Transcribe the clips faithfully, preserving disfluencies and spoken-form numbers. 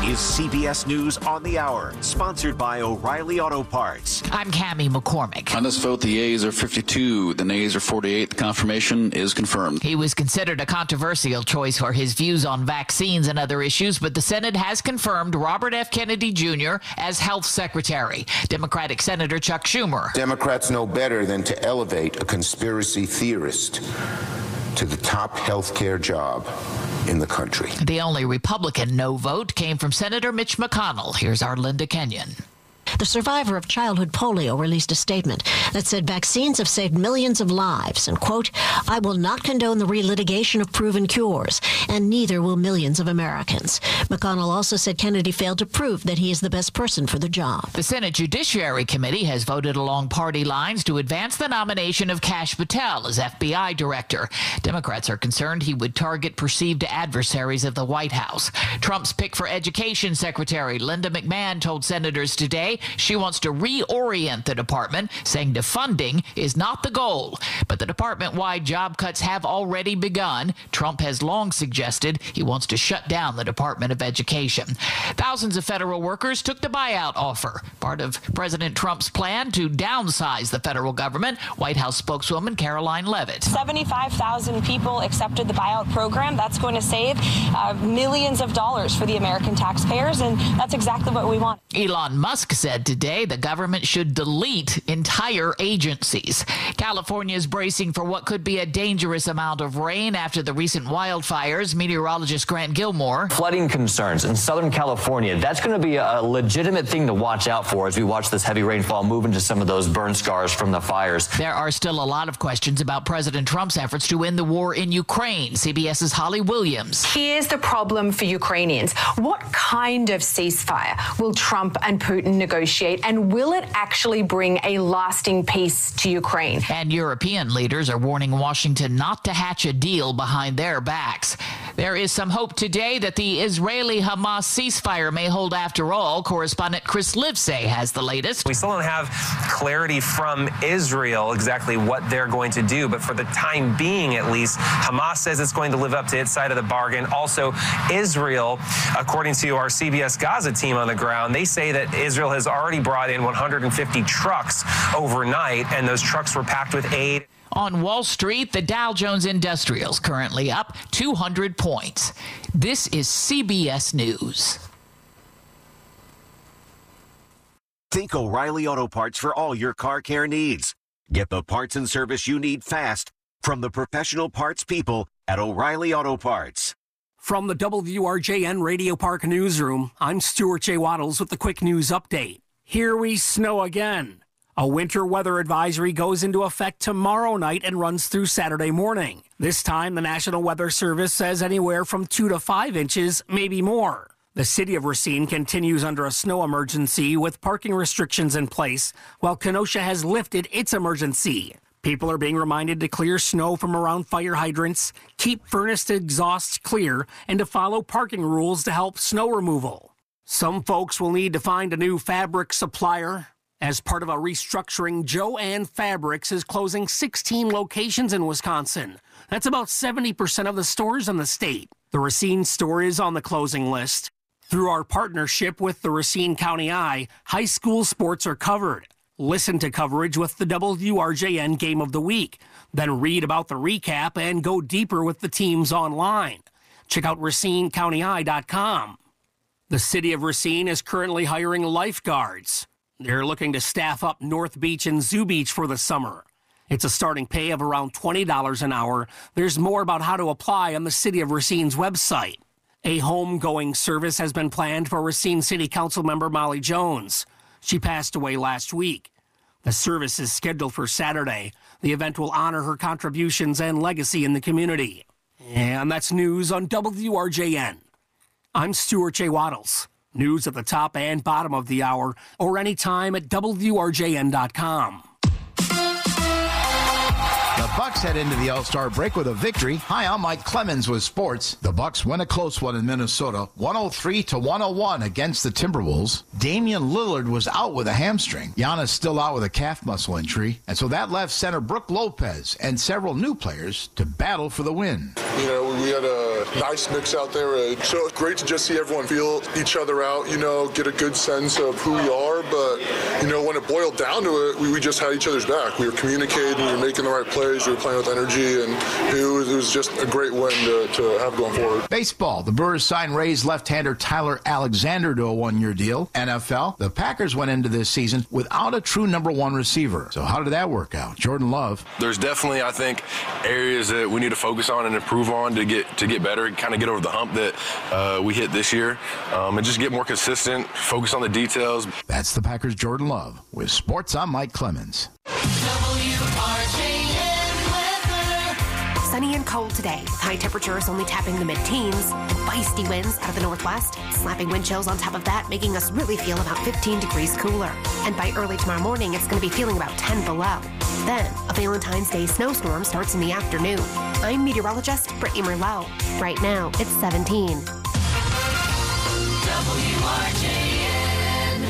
is C B S News on the Hour, sponsored by O'Reilly Auto Parts. I'm Cammie McCormick. On this vote, the yeas are fifty-two, the nays are forty-eight. The confirmation is confirmed. He was considered a controversial choice for his views on vaccines and other issues, but the Senate has confirmed Robert F. Kennedy Junior as health secretary. Democratic Senator Chuck Schumer. Democrats know better than to elevate a conspiracy theorist to the top health care job in the country. The only Republican no vote came from Senator Mitch McConnell. Here's our Linda Kenyon. The survivor of childhood polio released a statement that said vaccines have saved millions of lives and, quote, I will not condone the relitigation of proven cures, and neither will millions of Americans. McConnell also said Kennedy failed to prove that he is the best person for the job. The Senate Judiciary Committee has voted along party lines to advance the nomination of Kash Patel as F B I director. Democrats are concerned he would target perceived adversaries of the White House. Trump's pick for Education Secretary Linda McMahon told senators today she wants to reorient the department, saying defunding is not the goal. But the department-wide job cuts have already begun. Trump has long suggested he wants to shut down the Department of Education. Thousands of federal workers took the buyout offer, part of President Trump's plan to downsize the federal government. White House spokeswoman Caroline Levitt. seventy-five thousand people accepted the buyout program. That's going to save uh, millions of dollars for the American taxpayers, and that's exactly what we want. Elon Musk said today the government should delete entire agencies. California is bracing for what could be a dangerous amount of rain after the recent wildfires. Meteorologist Grant Gilmore. Flooding concerns in Southern California. That's going to be a legitimate thing to watch out for as we watch this heavy rainfall move into some of those burn scars from the fires. There are still a lot of questions about President Trump's efforts to end the war in Ukraine. CBS's Holly Williams. Here's the problem for Ukrainians. What kind of ceasefire will Trump and Putin negotiate, and will it actually bring a lasting peace to Ukraine? And European leaders are warning Washington not to hatch a deal behind their backs. There is some hope today that the Israeli-Hamas ceasefire may hold after all. Correspondent Chris Livesay has the latest. We still don't have clarity from Israel exactly what they're going to do, but for the time being at least, Hamas says it's going to live up to its side of the bargain. Also, Israel, according to our C B S Gaza team on the ground, they say that Israel has already brought in one hundred fifty trucks overnight, and those trucks were packed with aid. On Wall Street, the Dow Jones Industrials currently up two hundred points. This is C B S News. Think O'Reilly Auto Parts for all your car care needs. Get the parts and service you need fast from the professional parts people at O'Reilly Auto Parts. From the W R J N Radio Park Newsroom, I'm Stuart J. Waddles with the quick news update. Here we snow again. A winter weather advisory goes into effect tomorrow night and runs through Saturday morning. This time, the National Weather Service says anywhere from two to five inches, maybe more. The city of Racine continues under a snow emergency with parking restrictions in place, while Kenosha has lifted its emergency. People are being reminded to clear snow from around fire hydrants, keep furnace exhausts clear, and to follow parking rules to help snow removal. Some folks will need to find a new fabric supplier. As part of a restructuring, Jo-Ann Fabrics is closing sixteen locations in Wisconsin. That's about seventy percent of the stores in the state. The Racine store is on the closing list. Through our partnership with the Racine County Eye, high school sports are covered. Listen to coverage with the W R J N Game of the Week. Then read about the recap and go deeper with the teams online. Check out Racine County Eye dot com. The city of Racine is currently hiring lifeguards. They're looking to staff up North Beach and Zoo Beach for the summer. It's a starting pay of around twenty dollars an hour. There's more about how to apply on the City of Racine's website. A homegoing service has been planned for Racine City Council member Molly Jones. She passed away last week. The service is scheduled for Saturday. The event will honor her contributions and legacy in the community. And that's news on W R J N. I'm Stuart J. Waddles. News at the top and bottom of the hour, or anytime at W R J N dot com. The Bucs Bucks head into the All-Star break with a victory. Hi, I'm Mike Clemens with sports. The Bucks win a close one in Minnesota, one oh three to one oh one against the Timberwolves. Damian Lillard was out with a hamstring. Giannis still out with a calf muscle injury. And so that left center Brook Lopez and several new players to battle for the win. You know, we had a nice mix out there. Uh, so it's great to just see everyone feel each other out, you know, get a good sense of who we are. But, you know, when it boiled down to it, we, we just had each other's back. We were communicating, we were making the right plays, we were playing with energy, and it was, it was just a great win to, to have going forward. Baseball. The Brewers signed Rays left-hander Tyler Alexander to a one-year deal. N F L. The Packers went into this season without a true number one receiver. So how did that work out? Jordan Love. There's definitely, I think, areas that we need to focus on and improve on to get to get better, kind of get over the hump that uh, we hit this year, um, and just get more consistent, focus on the details. That's the Packers' Jordan Love. With sports, I'm Mike Clemens. Sunny and cold today, with high temperatures only tapping the mid-teens and feisty winds out of the northwest, slapping wind chills on top of that, making us really feel about fifteen degrees cooler. And by early tomorrow morning, it's going to be feeling about ten below. Then, a Valentine's Day snowstorm starts in the afternoon. I'm meteorologist Brittany Merlot. Right now, it's seventeen. W R J N.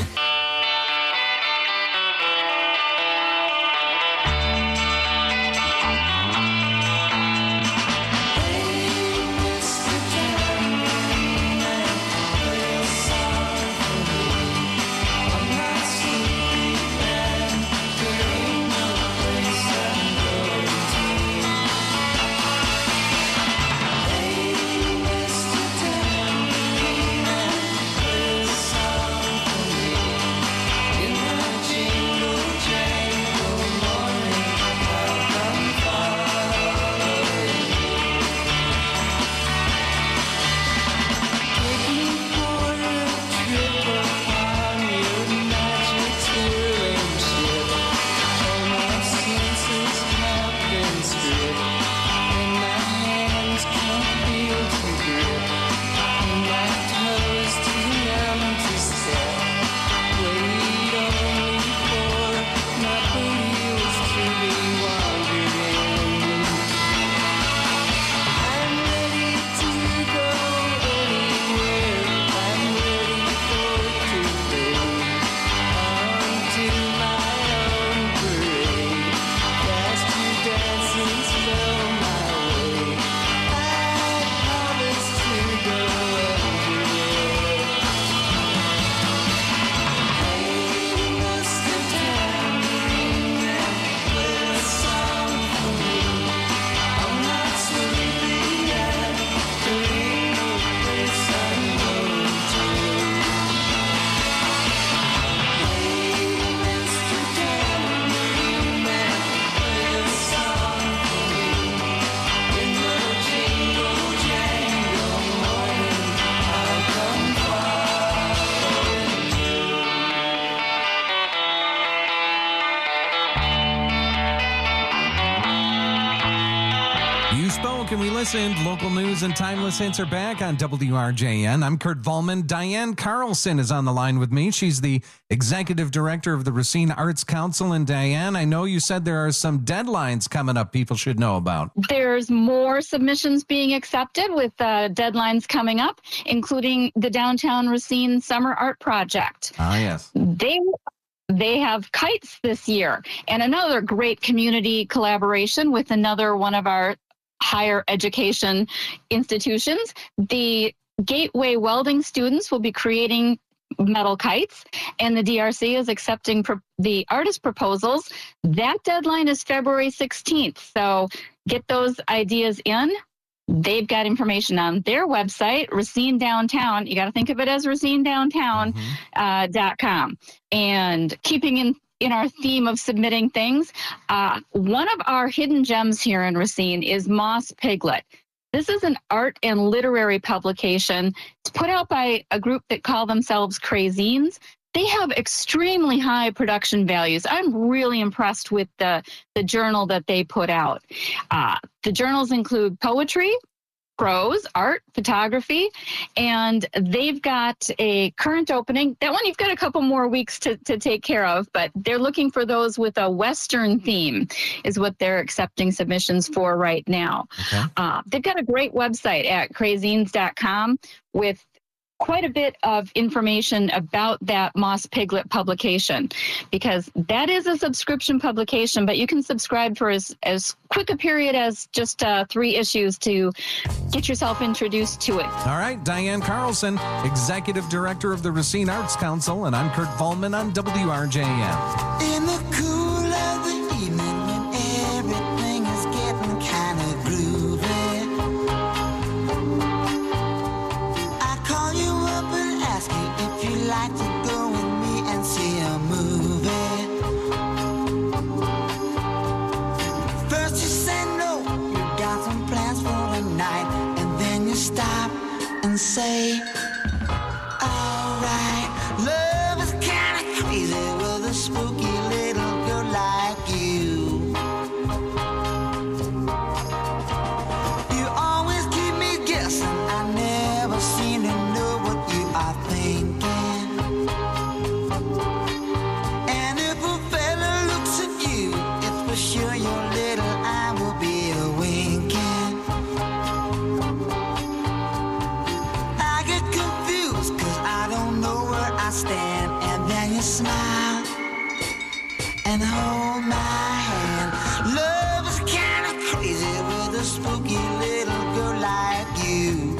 And we listened. Local news and timeless hits are back on W R J N. I'm Kurt Volman. Diane Carlson is on the line with me. She's the executive director of the Racine Arts Council. And Diane, I know you said there are some deadlines coming up people should know about. There's more submissions being accepted with uh, deadlines coming up, including the Downtown Racine Summer Art Project. Ah, yes. They They have kites this year, and another great community collaboration with another one of our higher education institutions. The Gateway Welding students will be creating metal kites, and the D R C is accepting pro- the artist proposals. That deadline is February sixteenth, so get those ideas in. They've got information on their website, Racine Downtown. You got to think of it as Racine Downtown mm-hmm. uh, dot com. And keeping in in our theme of submitting things, uh, one of our hidden gems here in Racine is Moss Piglet. This is an art and literary publication. It's put out by a group that call themselves Crazines. They have extremely high production values. I'm really impressed with the, the journal that they put out. Uh, the journals include poetry, Pros, art, photography, and they've got a current opening. That one you've got a couple more weeks to, to take care of, but they're looking for those with a Western theme is what they're accepting submissions for right now. Okay. Uh, they've got a great website at crazines dot com with quite a bit of information about that Moss Piglet publication, because that is a subscription publication, but you can subscribe for as, as quick a period as just uh, three issues to get yourself introduced to it. All right, Diane Carlson, Executive Director of the Racine Arts Council, and I'm Kurt Vollman on W R J M. In the cool of the evening when everything is getting kind of groovy, ask you if you like to go with me and see a movie. First you say no, you got some plans for the night, and then you stop and say, alright, love is kinda crazy with a spooky little girl like you. You always keep me guessing, I never seem to know what you are thinking. And if a fella looks at you, it's for sure your little eye will be a winking. I get confused cause I don't know where I stand, and then you smile and hold my hand. Love is kinda crazy with a spooky little girl like you.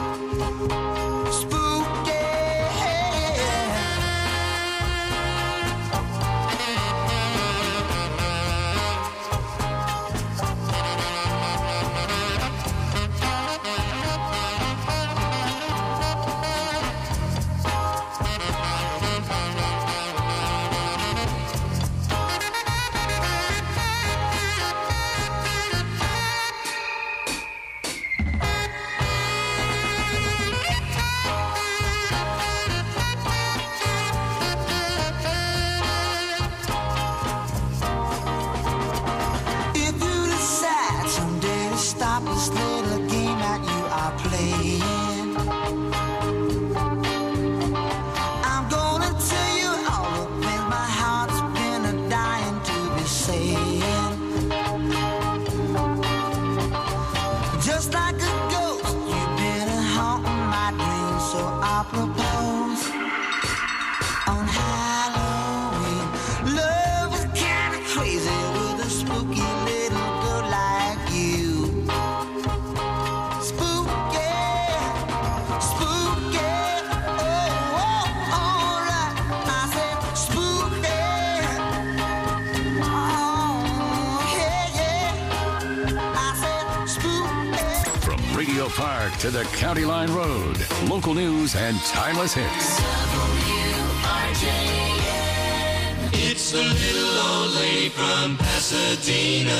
Park to the County Line Road. Local news and timeless hits. W R J M. It's the little old lady from Pasadena.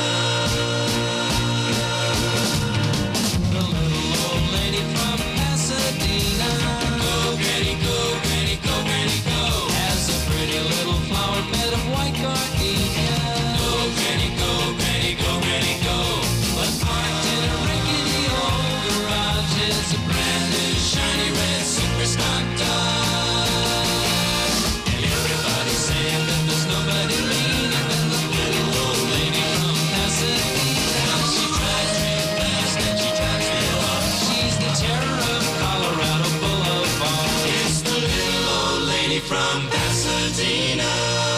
The little old lady from Pasadena. Go, Granny, go, Granny, go, Granny, go. Has a pretty little flower bed of white gardenia. Go, Granny, go, Granny, go, Granny, go. But parked in a rickety old garage is a brand new shiny red super stock Dodge. And everybody's saying that there's nobody meaner than the little old lady from Pasadena. She drives real fast and she drives real hard. She's the terror of Colorado Boulevard. It's the little old lady from Pasadena.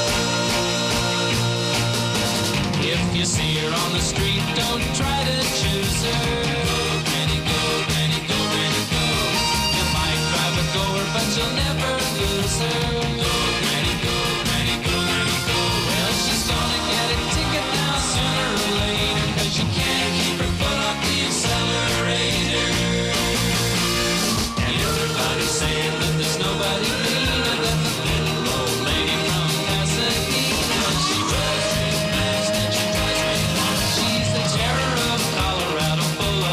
If you see her on the street, don't try to choose her. Go, Granny, go, Granny, go, Granny, go. You might drive a goer, but you'll never lose her. Go, Granny, go, Granny, go, Granny, go. Well, she's gonna get a ticket now sooner or later, 'cause you can't keep her foot off the accelerator. And everybody's saying that there's nobody meaner than the little old lady from Pasadena. She drives real fast and she drives real hard. She's the terror of Colorado Boulevard.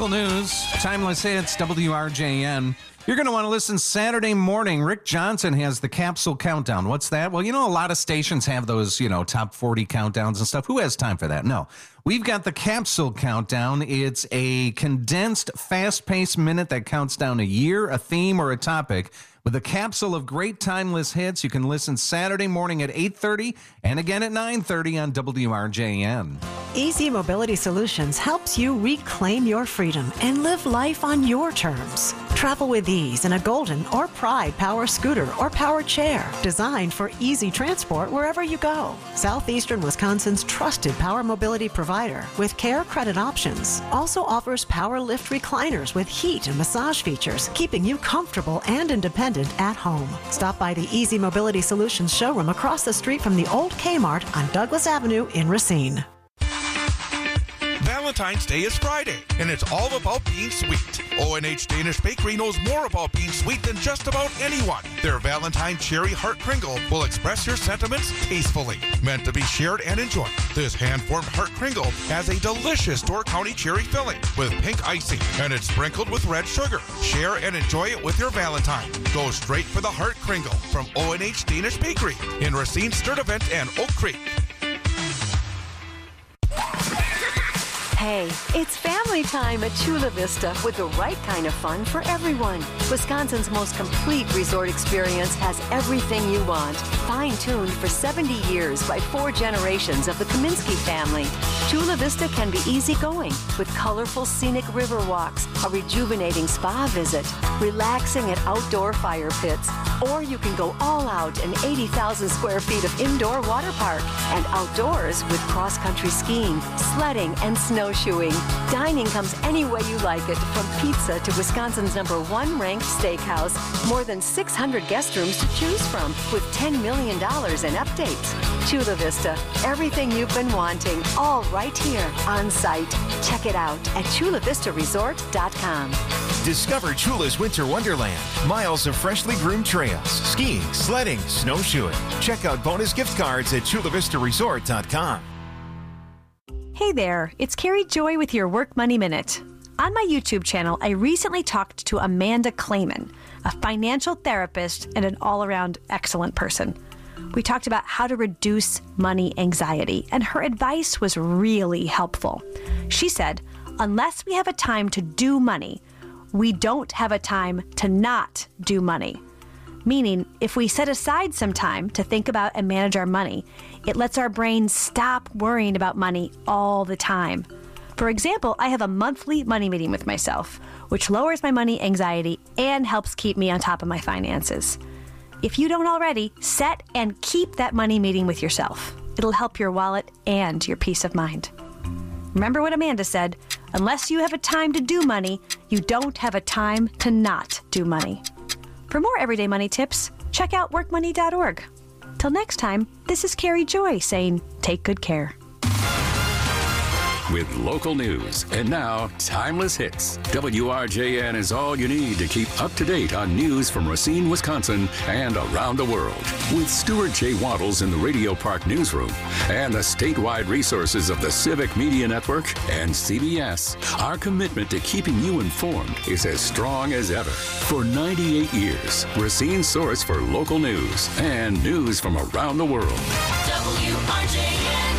local news, Timeless Hits, W R J N. You're going to want to listen Saturday morning. Rick Johnson has the Capsule Countdown. What's that? Well, you know, a lot of stations have those, you know, top forty countdowns and stuff. Who has time for that? No. We've got the Capsule Countdown. It's a condensed, fast-paced minute that counts down a year, a theme, or a topic. With a capsule of great timeless hits, you can listen Saturday morning at eight thirty and again at nine thirty on W R J N. Easy Mobility Solutions helps you reclaim your freedom and live life on your terms. Travel with ease in a Golden or Pride power scooter or power chair designed for easy transport wherever you go. Southeastern Wisconsin's trusted power mobility provider with care credit options also offers power lift recliners with heat and massage features, keeping you comfortable and independent at home. Stop by the Easy Mobility Solutions showroom across the street from the old Kmart on Douglas Avenue in Racine. Valentine's Day is Friday, and it's all about being sweet. O and H Danish Bakery knows more about being sweet than just about anyone. Their Valentine Cherry Heart Kringle will express your sentiments tastefully. Meant to be shared and enjoyed, this hand-formed Heart Kringle has a delicious Door County cherry filling with pink icing, and it's sprinkled with red sugar. Share and enjoy it with your Valentine. Go straight for the Heart Kringle from O and H Danish Bakery in Racine, Sturtevant, and Oak Creek. Hey, it's family time at Chula Vista with the right kind of fun for everyone. Wisconsin's most complete resort experience has everything you want. Fine-tuned for seventy years by four generations of the Kaminsky family. Chula Vista can be easygoing with colorful scenic river walks, a rejuvenating spa visit, relaxing at outdoor fire pits, or you can go all out in eighty thousand square feet of indoor water park and outdoors with cross-country skiing, sledding, and snowshoeing. Dining comes any way you like it, from pizza to Wisconsin's number one ranked steakhouse. More than six hundred guest rooms to choose from with ten million dollars in updates. Chula Vista, everything you've been wanting, all right here on site. Check it out at chula vista resort dot com. Discover Chula's Winter Wonderland. Miles of freshly groomed trails, skiing, sledding, snowshoeing. Check out bonus gift cards at chula vista resort dot com. Hey there, it's Carrie Joy with your Work Money Minute. On my YouTube channel, I recently talked to Amanda Clayman, a financial therapist and an all-around excellent person. We talked about how to reduce money anxiety, and her advice was really helpful. She said, unless we have a time to do money, we don't have a time to not do money. Meaning, if we set aside some time to think about and manage our money, it lets our brain stop worrying about money all the time. For example, I have a monthly money meeting with myself, which lowers my money anxiety and helps keep me on top of my finances. If you don't already, set and keep that money meeting with yourself. It'll help your wallet and your peace of mind. Remember what Amanda said, unless you have a time to do money, you don't have a time to not do money. For more everyday money tips, check out work money dot org. Till next time, this is Carrie Joy saying, take good care. With local news and now timeless hits, W R J N is all you need to keep up to date on news from Racine, Wisconsin and around the world. With Stuart J. Waddles in the Radio Park newsroom and the statewide resources of the Civic Media Network and C B S, our commitment to keeping you informed is as strong as ever. For ninety-eight years, Racine's source for local news and news from around the world. W R J N.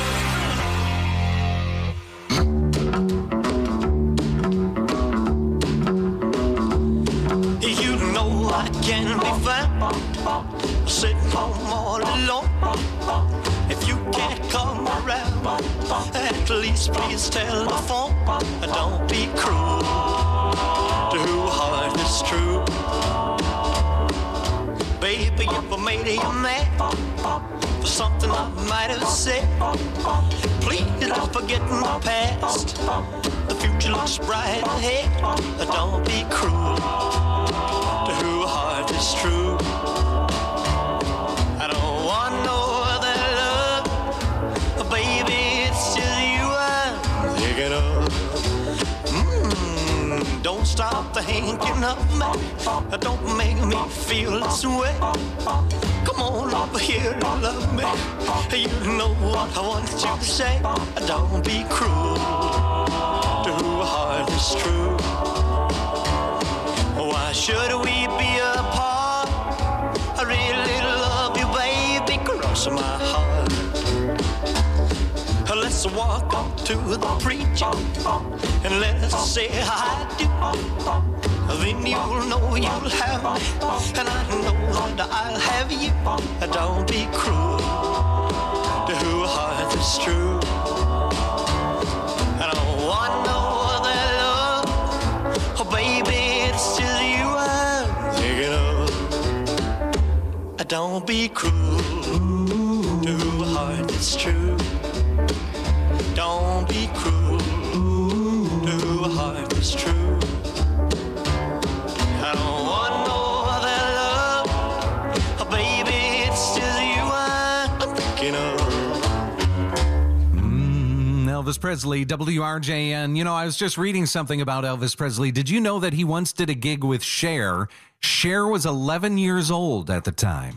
I can be found sitting home all alone. If you can't come around, at least please telephone. Don't be cruel to who heart is true. Baby, if I made you mad for something I might have said, please don't forget my past. The future looks bright ahead. Don't be cruel to who heart is true. I don't want no other love, baby, it's just you I'm thinking of. Mm, don't stop thinking of me, don't make me feel this way. Come on over here and love me, you know what I want you to say. Don't be cruel to who heart is is true. Why should we be apart? I really love you, baby, cross my heart. Let's walk up to the preacher and let's say I do. Then you'll know you'll have me, and I know that I'll have you. Don't be cruel to who heart is true. I don't want no other love, oh baby, it's just you I'm thinking of. Don't be cruel to who heart is true. Don't be cruel to who heart is true. I don't want no other love, oh baby, it's just you I'm thinking of. Mm, Elvis Presley, W R J N. You know, I was just reading something about Elvis Presley. Did you know that he once did a gig with Cher? Cher was eleven years old at the time.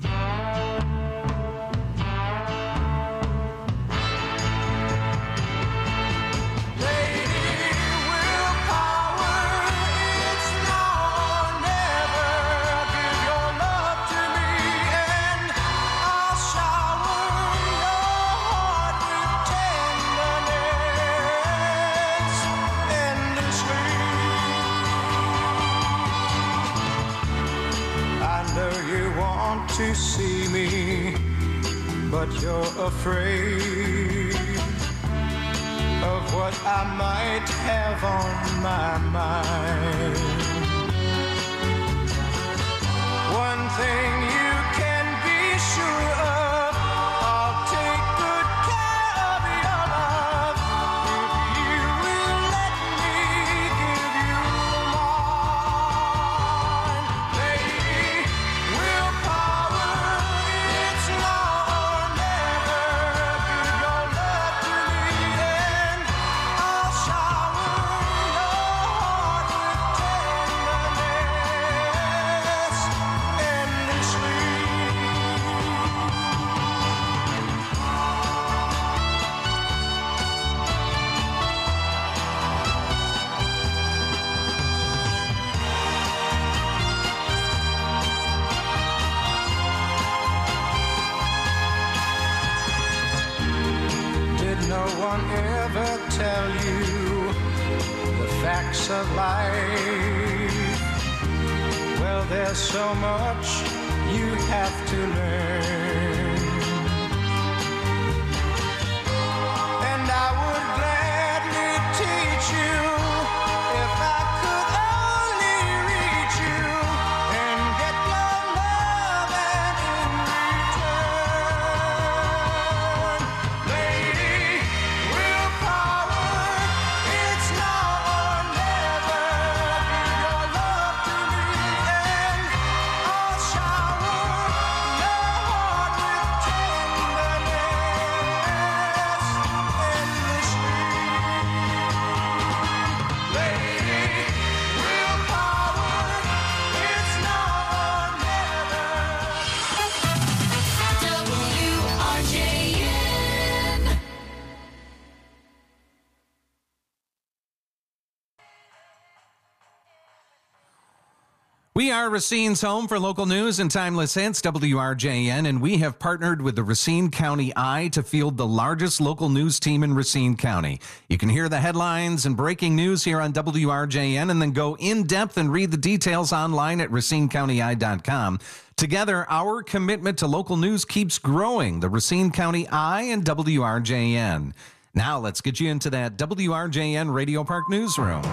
To see me, but you're afraid of what I might have on my mind. One thing you can be sure of, I'll take good care of your love if you will let me give you mine. Lady, willpower, it's now or never. Give your love to me and I'll shower your heart with tenderness endlessly. Did no one ever tell you the facts of life? Well, there's so much you have to learn. And I would gladly teach you if I could only reach you and get your love and in return. Lady, willpower, it's now or never. Give your love to me and I'll shower your heart with tenderness endlessly. Lady, willpower, it's now or never. W R J N. We are Racine's home for local news and timeless hits, W R J N, and we have partnered with the Racine County Eye to field the largest local news team in Racine County. You can hear the headlines and breaking news here on W R J N and then go in depth and read the details online at racine county eye dot com. Together, our commitment to local news keeps growing. The Racine County Eye and W R J N. Now let's get you into that W R J N Radio Park newsroom.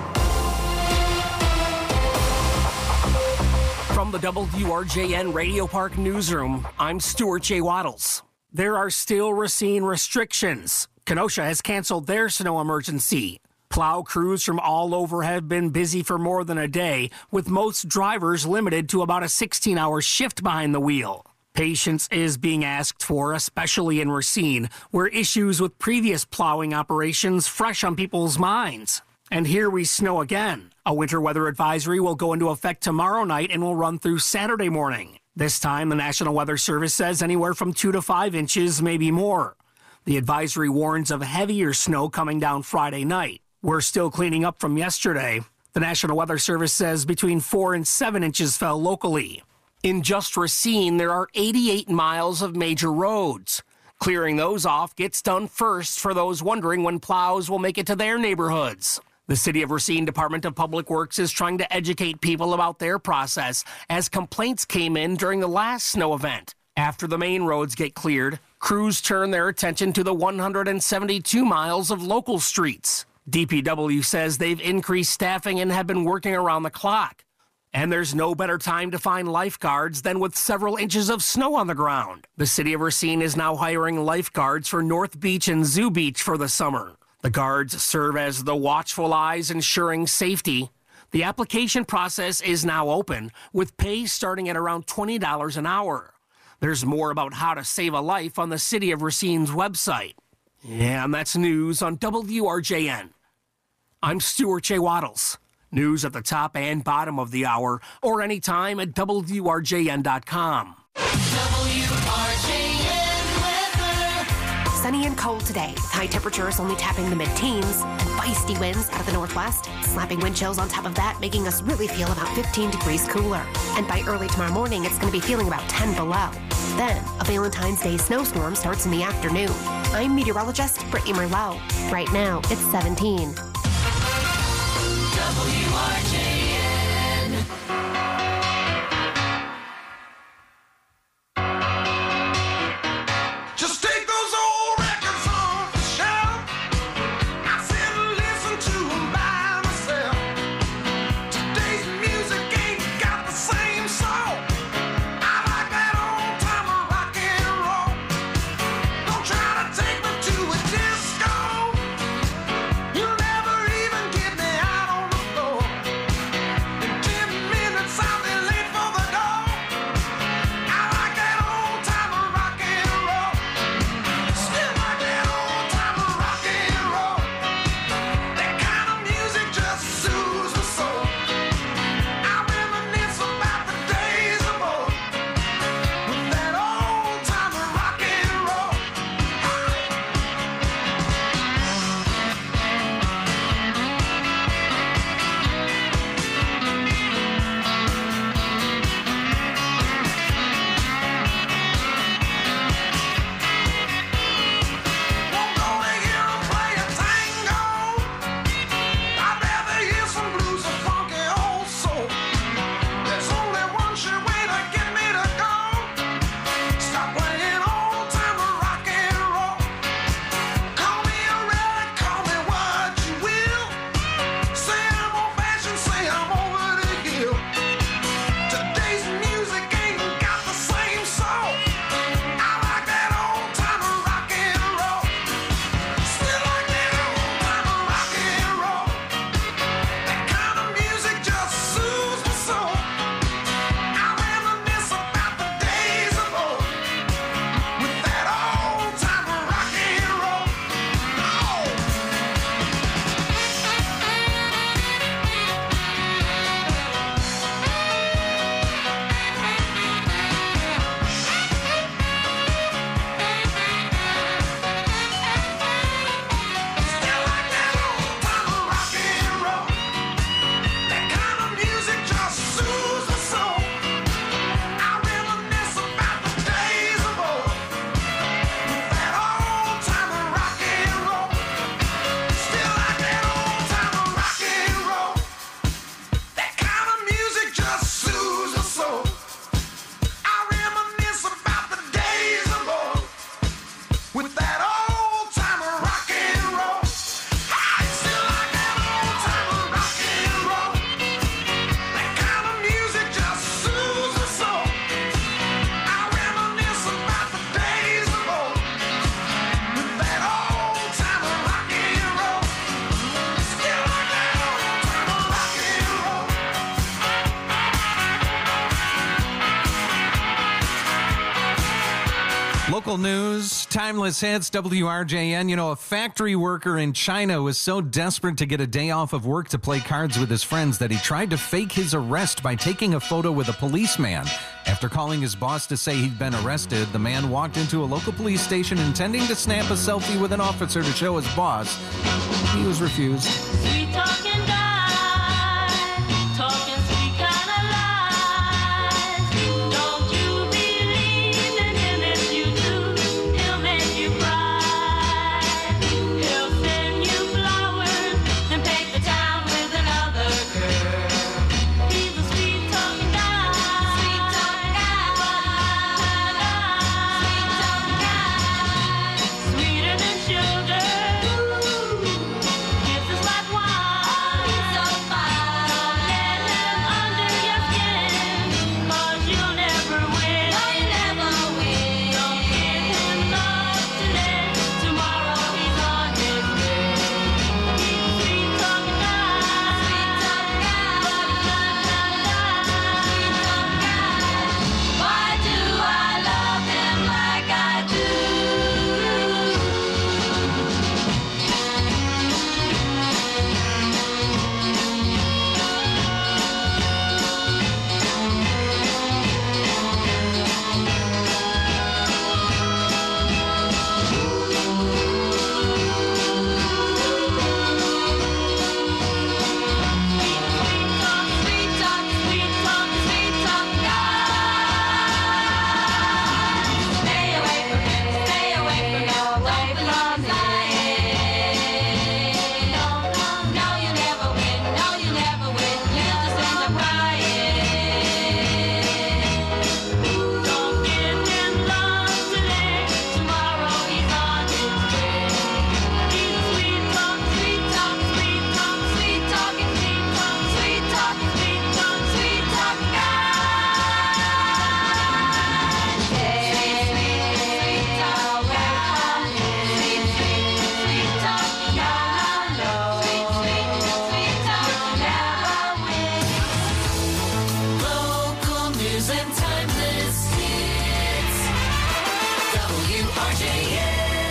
From the W R J N Radio Park newsroom, I'm Stuart J. Waddles. There are still Racine restrictions. Kenosha has canceled their snow emergency. Plow crews from all over have been busy for more than a day, with most drivers limited to about a sixteen-hour shift behind the wheel. Patience is being asked for, especially in Racine, where issues with previous plowing operations fresh on people's minds. And here we snow again. A winter weather advisory will go into effect tomorrow night and will run through Saturday morning. This time, the National Weather Service says anywhere from two to five inches, maybe more. The advisory warns of heavier snow coming down Friday night. We're still cleaning up from yesterday. The National Weather Service says between four and seven inches fell locally. In just Racine, there are eighty-eight miles of major roads. Clearing those off gets done first for those wondering when plows will make it to their neighborhoods. The City of Racine Department of Public Works is trying to educate people about their process as complaints came in during the last snow event. After the main roads get cleared, crews turn their attention to the one hundred seventy-two miles of local streets. D P W says they've increased staffing and have been working around the clock. And there's no better time to find lifeguards than with several inches of snow on the ground. The City of Racine is now hiring lifeguards for North Beach and Zoo Beach for the summer. The guards serve as the watchful eyes ensuring safety. The application process is now open, with pay starting at around twenty dollars an hour. There's more about how to save a life on the City of Racine's website. Yeah, and that's news on W R J N. I'm Stuart J. Waddles. News at the top and bottom of the hour, or anytime at W R J N dot com. W R J N weather. Sunny and cold today, with high temperatures only tapping the mid-teens, and feisty winds out of the northwest, slapping wind chills on top of that, making us really feel about fifteen degrees cooler. And by early tomorrow morning, it's going to be feeling about ten below. Then, a Valentine's Day snowstorm starts in the afternoon. I'm meteorologist Brittany Merlot. Right now, it's seventeen. W R J N. Just take those old records off the shelf. I sit and listen to them by myself. Today's music ain't got the same soul. I like that old time of rock and roll. Don't try to take me to a disco. You'll never even get me out on the floor. In ten minutes I'll be late for the door. I like that old time of rock and roll. Still like that old time of rock and roll. That kind of music just soothes my soul. I reminisce about the days of old with that old time of rock and roll. Won't go to hear 'em play a tango. I'd rather hear some blues or funky old soul. There's only one sure way to get me to go. Stop playing old time of rock and roll. Call me a relic, call me what you will. Say I'm old fashioned, say I'm over the hill. Today's music ain't got the same soul. I like that old time of rock and roll. Still like that old time of rock and roll. That kind of music just soothes my soul. I reminisce about the days of old with that old time of rock and roll. Still like that old time of rock and roll. That kind of music just soothes my soul. I reminisce about the days of old with that old time of rock and roll. Still like that old time of rock and roll. That kind of music just soothes my soul. I reminisce about the days of old with that old time of rock and roll. I still like that old time of rock and roll. That kind of music just soothes my soul. I reminisce about the days of old with that old time of rock and roll. Still like that old time of rock and roll. Local news, timeless hits, W R J N. You know, a factory worker in China was so desperate to get a day off of work to play cards with his friends that he tried to fake his arrest by taking a photo with a policeman. After calling his boss to say he'd been arrested, the man walked into a local police station intending to snap a selfie with an officer to show his boss. He was refused. Sweet talking guy, talking sweet kind of lies. Don't you believe in him? If you do, he'll make you cry. He'll send you flowers and paint the town with another girl. He's a sweet talking guy, sweet talking guy, sweeter than sugar. Kisses like wine. He's so fine. Don't let him under your skin, 'cause you'll never win. No, you never win. Don't give him love today. Tomorrow he's on his way. He's a sweet talking guy, sweet talking guy, sweet talking guy. Why do I love him like I do? Sweet talk, sweet talk, sweet talk guy. Stay away from him, stay away from him, don't believe his lying. No, no, no, you never win, no, you never win, you'll just end up crying. Don't give him love today, tomorrow he's on his way. He's a sweet talk, sweet talk, sweet talk, sweet talking, sweet talk, sweet talking, sweet talk, sweet talk guy. Sweet, sweet, sweet talk guy. Sweet, sweet, sweet talk guy. Sweet, sweet, sweet talk never wins. Local news and timeless hits. W R J N.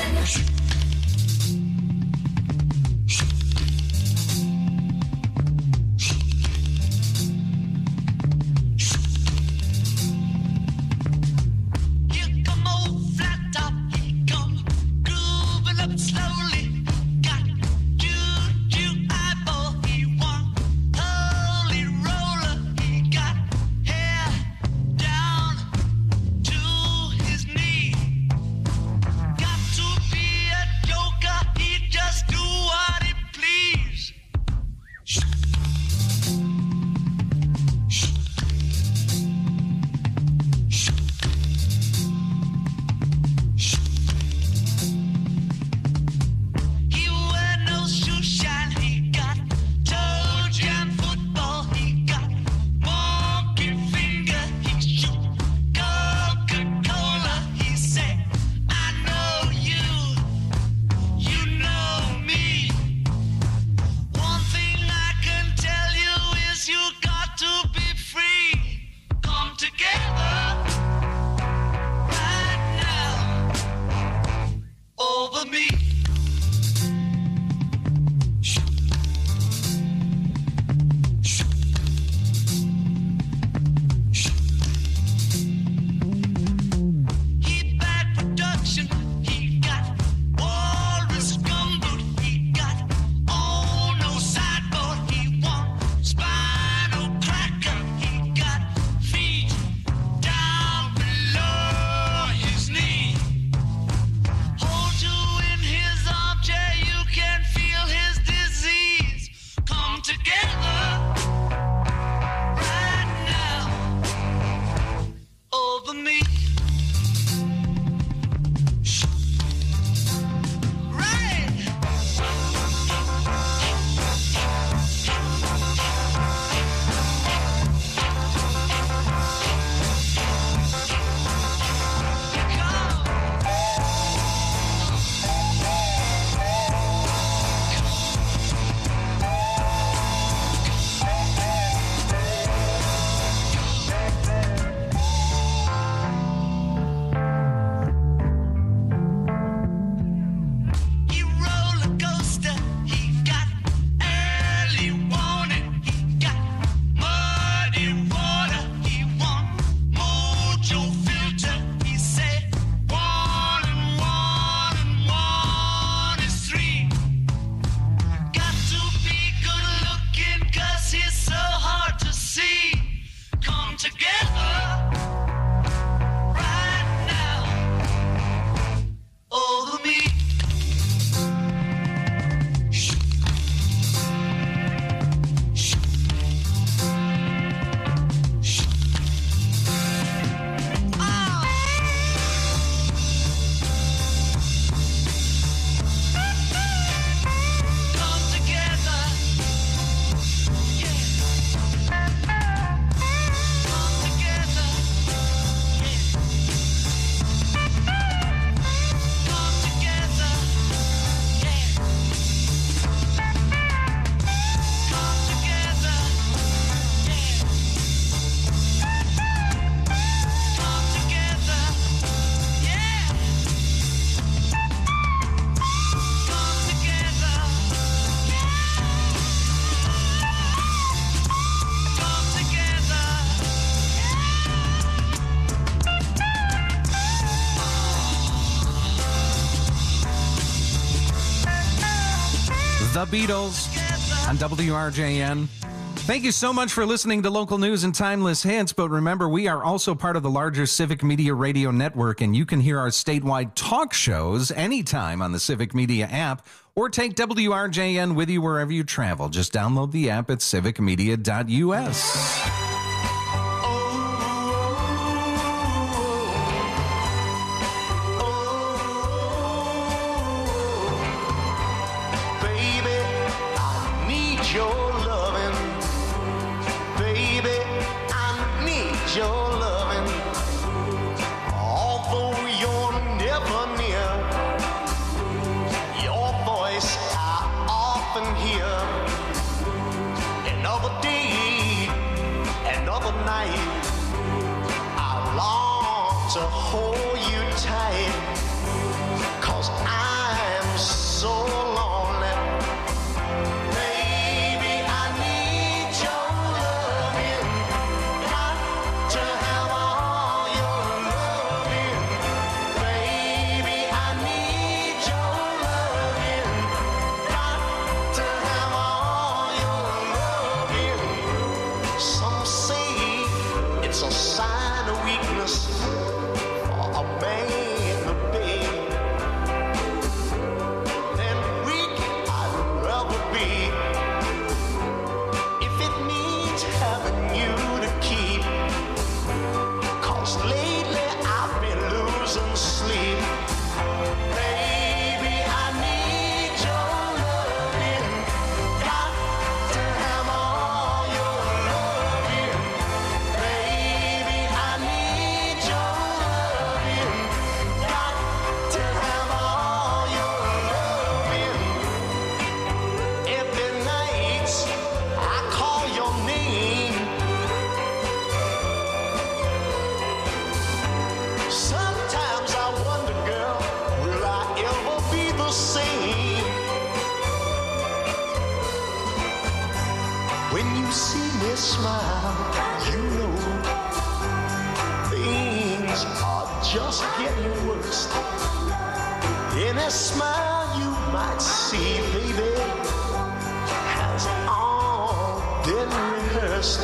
Here come old flat top, he come grooving up slowly. Got juju eyeball, he want holy roller. He got hair together right now. Over me. The Beatles on W R J N. Thank you so much for listening to local news and timeless hits. But remember, we are also part of the larger Civic Media Radio Network, and you can hear our statewide talk shows anytime on the Civic Media app, or take W R J N with you wherever you travel. Just download the app at civic media dot U S. Baby, I need your loving. Baby, I need your loving. Although you're never near, your voice I often hear. Another day, another night, I long to hold you tight. 'Cause I'm so lonely. Baby, I need your loving. Got to have all your loving. Baby, I need your loving. Got to have all your loving. Some say it's a sign of weakness for a man to be. Then weak I'd rather be. If it means having you to keep. 'Cause lately I've been losing sleep. Baby, I need your loving. Got to have all your loving. Baby, I need your loving. Got to have all your loving. Every night I call your name. Sometimes I wonder, girl, will I ever be the same? When you see me smile, you know things are just getting worse. In a smile you might see, baby, has all been rehearsed.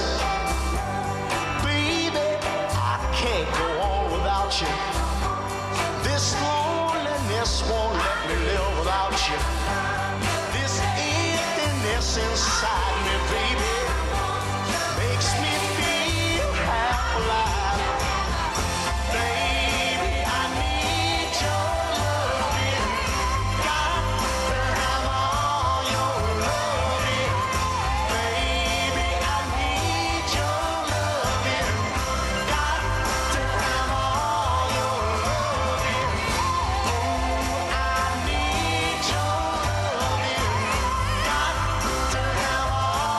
Baby, I can't go on without you. This loneliness won't let me live without you. This emptiness inside me, baby, makes me feel half alive. Baby, I need your loving. Got to have all your loving. Baby, I need your loving. Got to have all your loving. Oh, I need your loving. Got to have all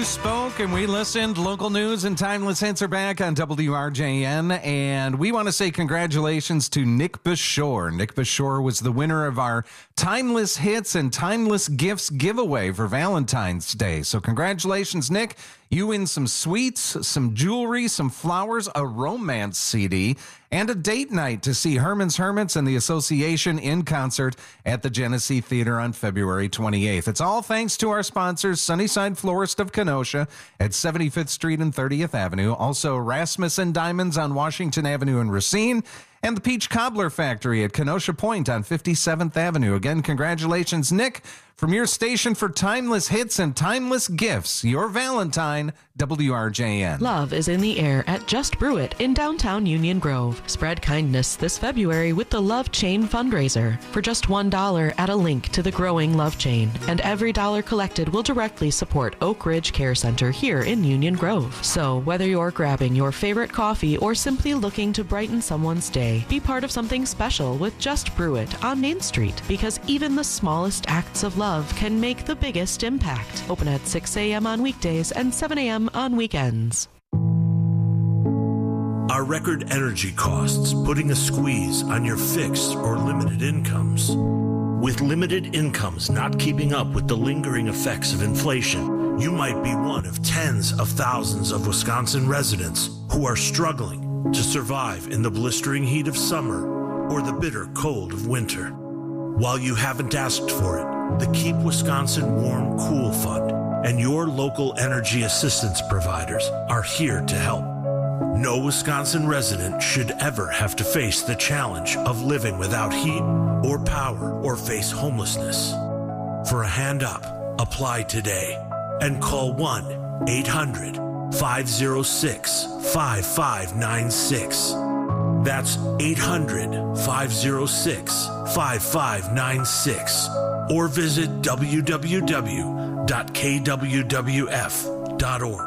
spoke and we listened. Local news and timeless hits are back on W R J N. And we want to say congratulations to Nick Bashore. Nick Bashore was the winner of our Timeless Hits and Timeless Gifts giveaway for Valentine's Day. So congratulations, Nick. You win some sweets, some jewelry, some flowers, a romance C D, and a date night to see Herman's Hermits and the Association in concert at the Genesee Theater on February twenty-eighth. It's all thanks to our sponsors, Sunnyside Florist of Kenosha at seventy-fifth Street and thirtieth Avenue. Also, Rasmussen Diamonds on Washington Avenue in Racine. And the Peach Cobbler Factory at Kenosha Point on fifty-seventh Avenue. Again, congratulations, Nick, from your station for timeless hits and timeless gifts. Your Valentine, W R J N. Love is in the air at Just Brew It in downtown Union Grove. Spread kindness this February with the Love Chain fundraiser. For just one dollar, add a link to the growing Love Chain, and every dollar collected will directly support Oak Ridge Care Center here in Union Grove. So, whether you're grabbing your favorite coffee or simply looking to brighten someone's day, be part of something special with Just Brew It on Main Street, because even the smallest acts of love can make the biggest impact. Open at six a.m. on weekdays and seven a.m. on weekends. Are record energy costs putting a squeeze on your fixed or limited incomes? With limited incomes not keeping up with the lingering effects of inflation, you might be one of tens of thousands of Wisconsin residents who are struggling to survive in the blistering heat of summer or the bitter cold of winter. While you haven't asked for it, the Keep Wisconsin Warm Cool Fund and your local energy assistance providers are here to help. No Wisconsin resident should ever have to face the challenge of living without heat or power or face homelessness. For a hand up, apply today and call one eight hundred five oh six five five nine six. That's eight hundred five oh six five five nine six. Or visit w w w dot k w w f dot org.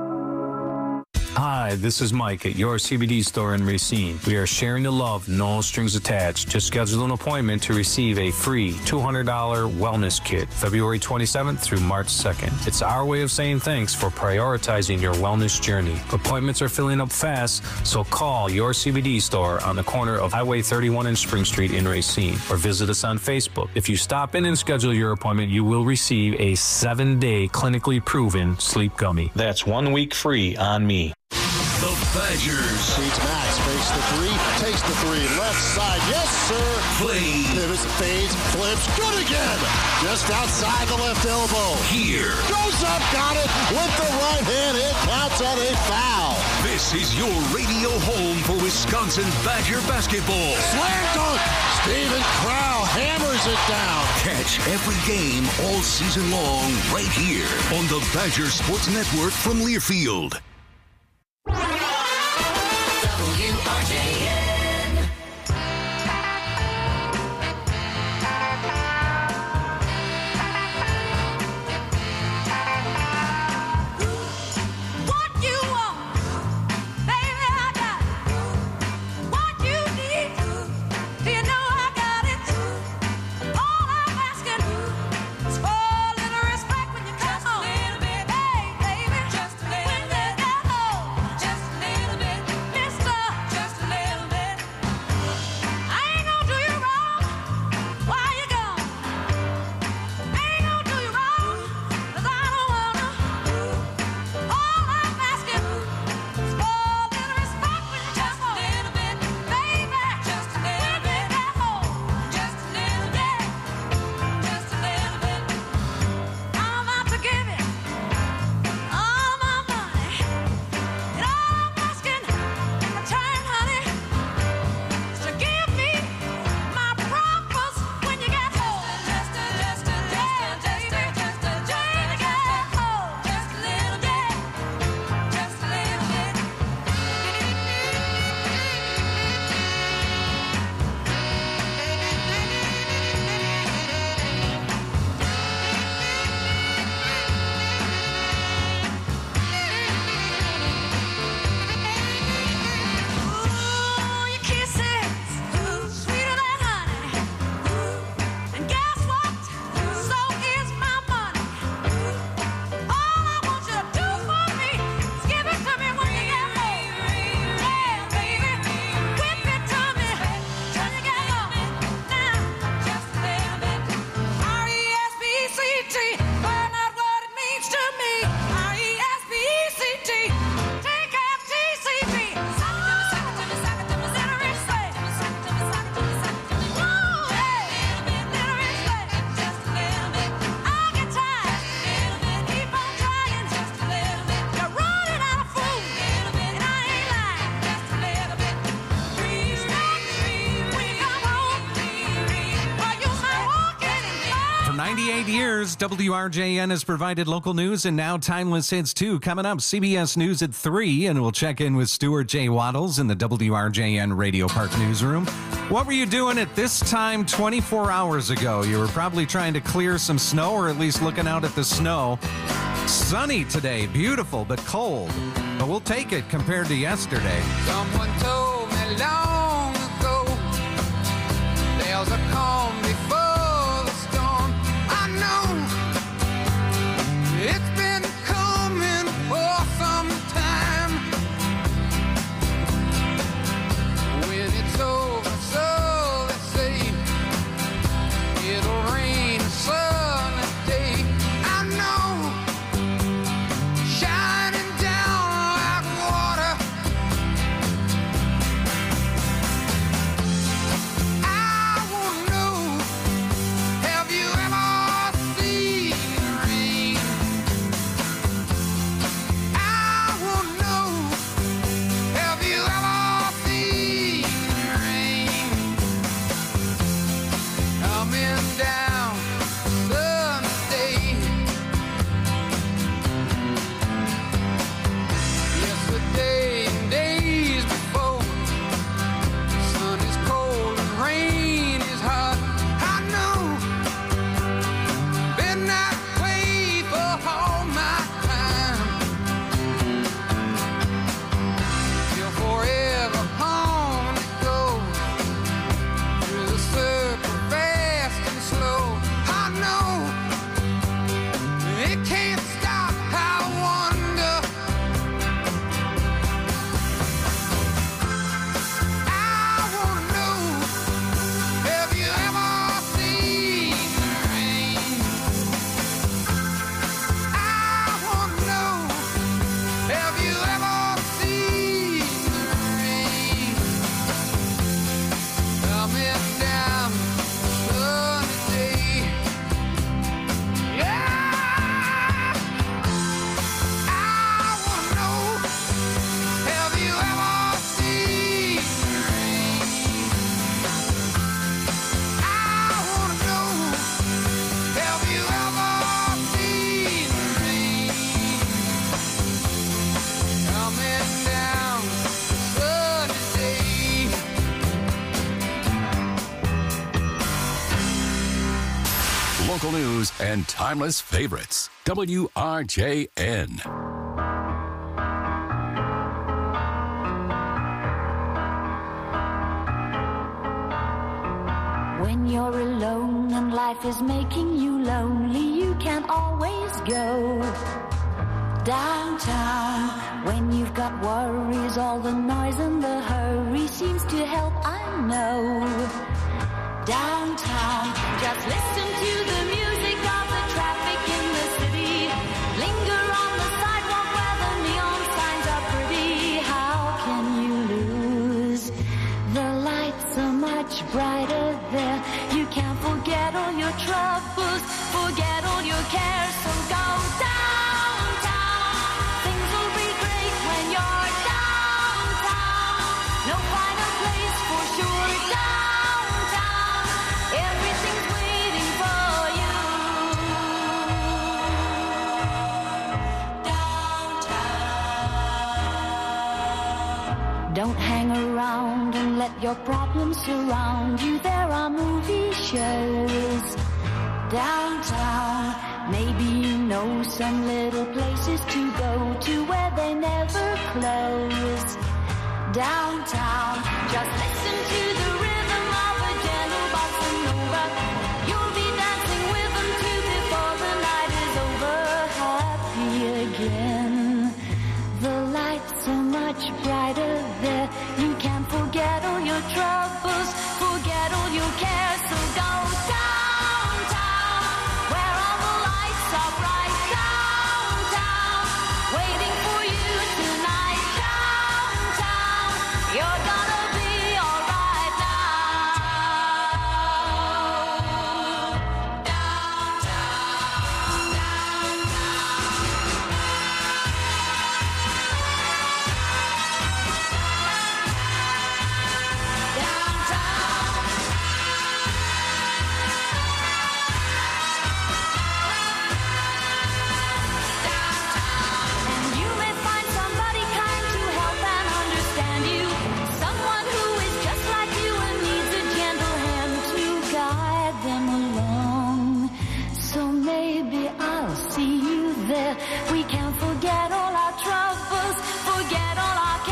Hi, this is Mike at your C B D store in Racine. We are sharing the love, no strings attached. Just schedule an appointment to receive a free two hundred dollars wellness kit, February twenty-seventh through March second. It's our way of saying thanks for prioritizing your wellness journey. Appointments are filling up fast, so call your C B D store on the corner of Highway thirty-one and Spring Street in Racine, or visit us on Facebook. If you stop in and schedule your appointment, you will receive a seven-day clinically proven sleep gummy. That's one week free on me. The Badgers. Feeds Max, fakes the three, takes the three, left side, yes sir. Play. Pivots, fades, flips, good again. Just outside the left elbow. Here. Goes up, got it with the right hand. It counts on a foul. This is your radio home for Wisconsin Badger basketball. Slam dunk. Steven Crow hammers it down. Catch every game all season long right here on the Badger Sports Network from Learfield. W R J N. What you want, baby, I got it. What you need, do you know I got it? All I'm asking is for a little respect when you come on. Just a little bit, hey, baby, just a little bit. Just a little bit, mister, just a little years, W R J N has provided local news and now timeless hits too. Coming up, C B S News at three, and we'll check in with Stuart J. Waddles in the W R J N Radio Park newsroom. What were you doing at this time twenty-four hours ago? You were probably trying to clear some snow, or at least looking out at the snow. Sunny today, beautiful, but cold. But we'll take it compared to yesterday. Someone told me long ago there's a calm before the storm. I know it's been coming for some time. When it's over, so they say it'll rain a sunny day. I know, shining down like water. I wanna know, have you ever seen rain? I wanna know, have you ever seen rain? Coming down Sunday. Yesterday and days before, sun is cold and rain is hot. I know, been that way for all my time. Till forever on it goes, through the circle fast and slow. I know, it can't stop. I wonder, I wanna know, have you ever seen rain? I wanna know, have you ever seen rain? Coming down sunny day. Yeah, I wanna know, have you ever seen rain? I wanna know, have you ever seen rain? Coming down sunny day. Local news and timeless favorites. W R J N. When you're alone and life is making you lonely, you can always go downtown. When you've got worries, all the noise and the hurry seems to help, I know. Downtown, just listen to the music of the traffic in the city. Linger on the sidewalk where the neon signs are pretty. How can you lose? The lights are much brighter there. You can forget all your troubles, forget all your cares, so go downtown. Things will be great when you're downtown. No finer place for sure, downtown. Everything's waiting for you. Downtown. Don't hang around and let your problems surround you. There are movie shows downtown. Maybe you know some little places to go to where they never close. Downtown, just listen to the rhythm of a gentle bossa nova. You'll be dancing with them too before the night is over. Happy again. The lights are much brighter there. You can forget all your troubles, forget all your cares, so go downtown, where all the lights are bright. Downtown, waiting for you tonight. Downtown, you're gonna be alright now. Downtown, downtown. We can't forget